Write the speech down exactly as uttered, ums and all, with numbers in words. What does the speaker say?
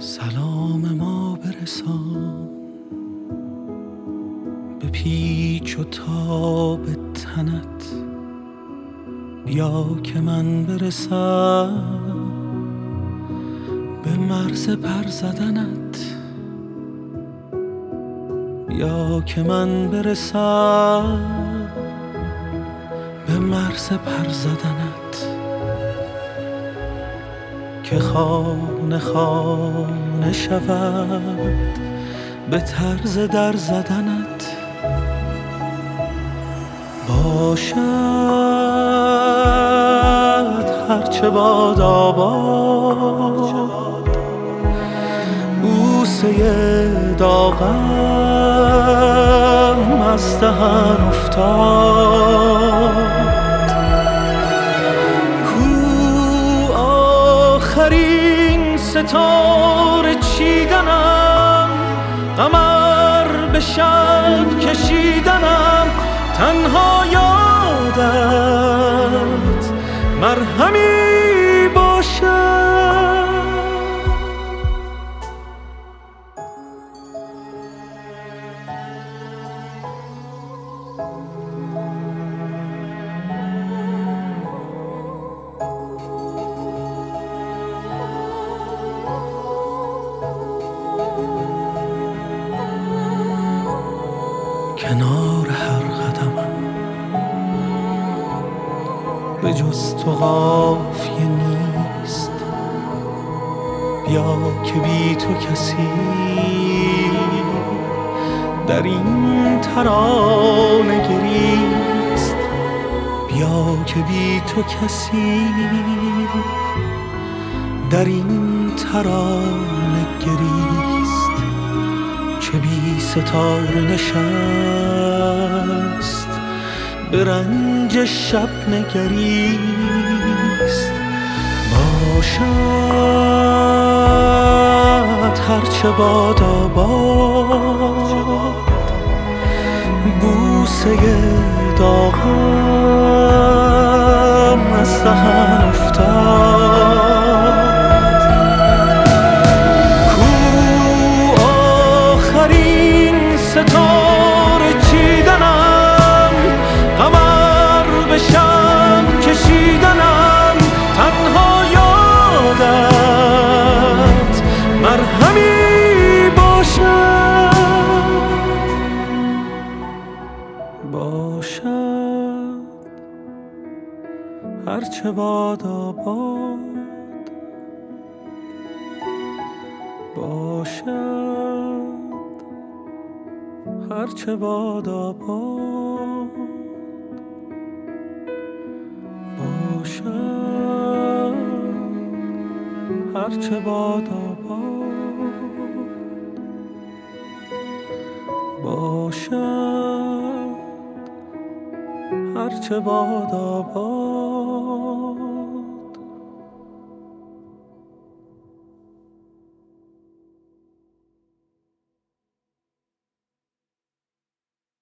سلام ما برسان به پیچ و تاب تنت، بیا که من برسم به مرز پر زدنت، بیا که من برسم به مرز پر زدنت، که خانه خانه شود به طرز در زدنت. باشد هرچه باد آباد، بوسه داغم از دهن افتاد، کو آخرین ستاره چیدنم، قمر به شب کشیدنم، تنها یادت مرهمی باشد. کنار هر قدمم به جز تو قافیه نیست، بیا که بی تو کسی در این ترانه گریست، بیا که بی تو کسی در این ترانه گریست، چه بی ستاره نشست به رنج شب نگریست. باشد هرچه باد آباد، بوسه داغم از دهن افتاد، ستاره چیدنم، قمر به شب کشیدنم، تنها یادت مرهمی باشد. باشد هرچه باد آباد، باشد هرچه باد آباد، باشد هرچه باد آباد، باشد هرچه باد آباد.